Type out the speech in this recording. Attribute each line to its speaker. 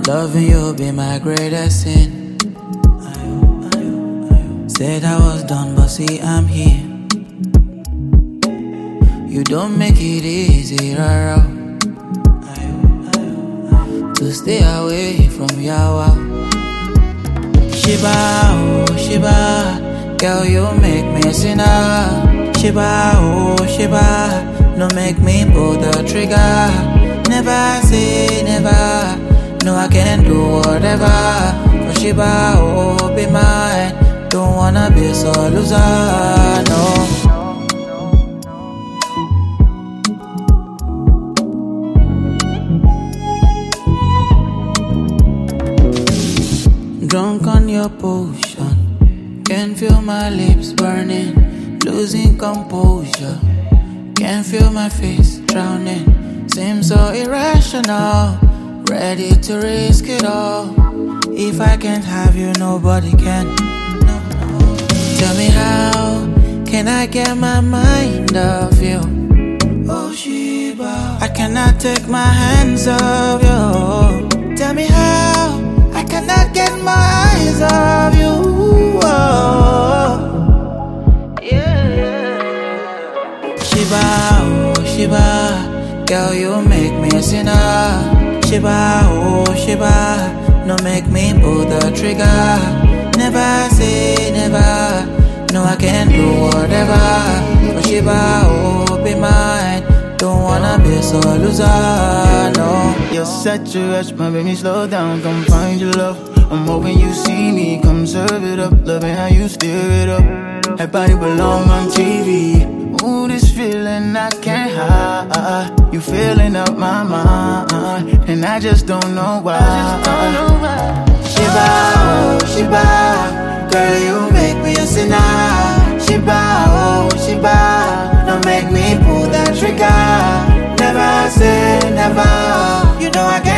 Speaker 1: Loving you be my greatest sin. Said I was done, but see I'm here. You don't make it easy, rara, to stay away from Yawa. Shiba, oh Shiba, girl you make me sinner. Shiba, oh Shiba, no make me pull the trigger. Never say never, no I can do whatever. For Shiba, oh be mine, don't wanna be so loser, no. Drunk on your potion, can feel my lips burning, losing composure. Can feel my face drowning, seems so irrational. Ready to risk it all. If I can't have you, nobody can. No, no. Tell me how can I get my mind off you? Oh Shiba, I cannot take my hands off you. Tell me how I cannot get my eyes off you. Oh. Yeah. Shiba, oh Shiba, girl you make me a sinner. Shiba, oh Shiba, no make me pull the trigger. Never say never, no I can do whatever. For Shiba, oh be mine, don't wanna be so loser, no.
Speaker 2: You're such a rush, my baby, slow down, come find your love. I'm hoping you see me, come serve it up. Loving how you stir it up. That body belong on TV. Ooh, this feeling I can't hide. You filling up my mind, and I just don't know why.
Speaker 1: Shiba, oh Shiba, girl you make me a sinner. Shiba, oh Shiba, don't make me pull that trigger. Never say never, you know I can't.